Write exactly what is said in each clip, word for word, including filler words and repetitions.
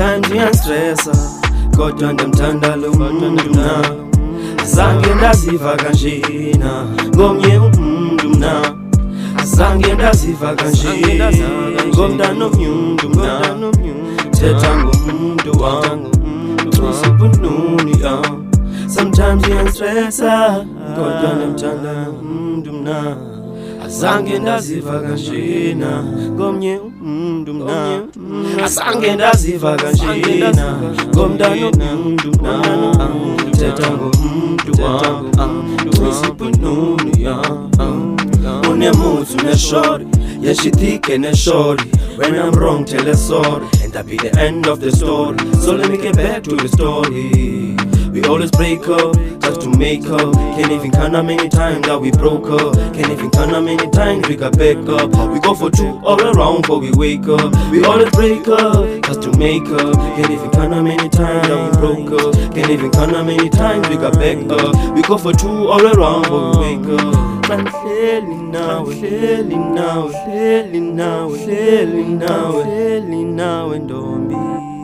Sometimes ngiyangistressa kodwa ndimthanda lo muntu mna. Azange ndaziva kanjena ngomnye umuntu mna. Azange ndaziva kanjena ngomntana omnyundu mna. Thetha ngomuntu wangu usibununi ya. Sometimes ngiyangistressa kodwa ndimthanda lo muntu mna. Azange ndaziva kanjena ngomnye umuntu mna. Azange ndaziva kanjena ngomntana omuntu mna. Thetha ngomuntu wangu usibununi ya. Unemuthi uneshori, yeah she thick and a shorty. When I'm wrong tell her sorry, and that be the end of the story. So let me get back to the story. We always break up, just to make up. Can't even count how many times that we broke up. Can't even count how many times we got back up. We go for two all around before we wake up. We always break up, just to make up. Can't even count how many times that we broke up. Can't even count how many times we got back up. We go for two all around before we wake up. Hleli nawe, hleli nawe, hleli nawe, hleli nawe, hleli nawe ntombi.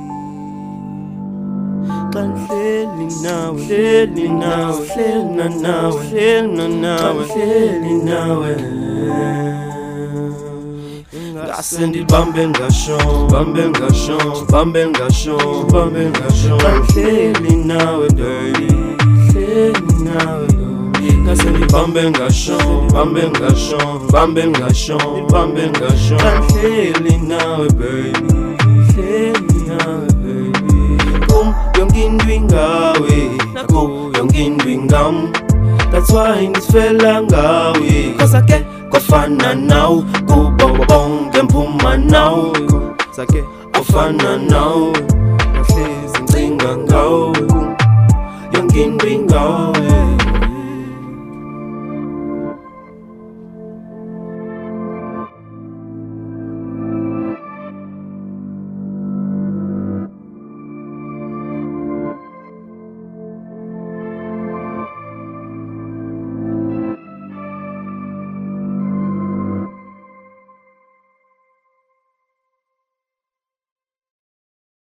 Hleli nawe, hleli nawe, hleli nawe, hleli nawe, hleli nawe. Ngase ndibambe ngasho, bambe ngasho, bambe ngasho, bambe ngasho. Hleli nawe baby, hleli nawe. Ngase ndibambe ngasho, bambe ngasho, bambe ngasho, bambe ngasho. Hleli nawe baby, hleli nawe baby. Kum yonke into ingawe, naku yonke into ingam. That's why ngisifela ngawe. Cause ake kofana nawe, kubo bonke mphuma nawe. Sake kofana nawe.